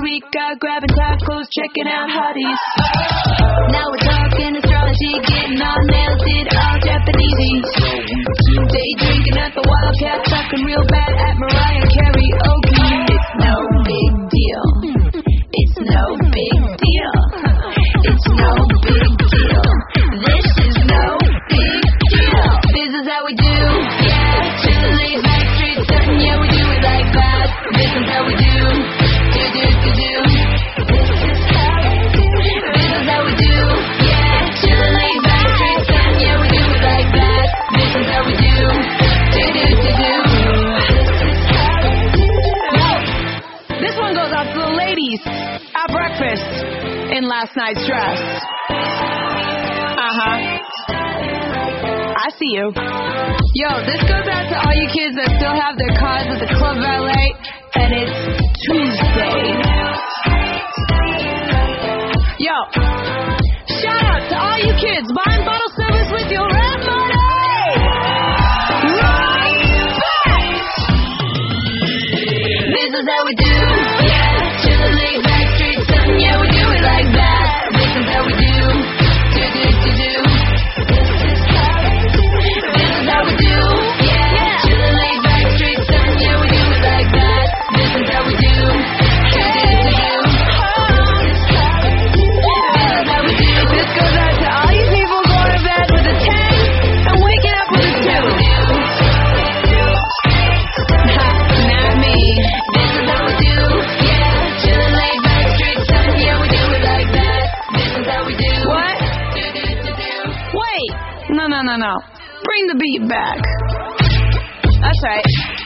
Rica, grabbing tacos, checking out hotties. Now we're talking astrology, getting all nails, did all Japanese. Day drinking at the Wildcat, sucking real bad at Mariah karaoke. It's no big deal. It's no big deal. It's no big deal. This is no big deal. This is how we do. Yeah, chillin' laid back, straight stuntin'. Yeah, we do it like that. This is how we do. Do do do do. This is how we do. Yeah, chillin' laid back, straight stuntin'. Yeah, we do it like that. This is how we do. Do do do do. This one goes out to the ladies at breakfast in last night's dress. I see you. Yo, this goes out to all you kids that still have their cars at the club valet, and it's Tuesday. Yo, shout out to all you kids buying bottle service with your rent money. Right back. This is how we do. Yeah, chillin' laid back, straight stuntin'. Yeah, we do it like that. This is how we do. Do do do do. How we do, yeah. Chillin' laid back, straight stuntin', yeah, we do it like that. This is how we do. Do do do do. This is how we do. This goes out to all you people going to bed with a 10 and waking up with a 2. Not me. This is how we do, yeah. Chillin' laid back, straight stuntin', yeah, we do it like that. This is how we do. What? Do do do do. Wait. No. Bring the beat back. That's right.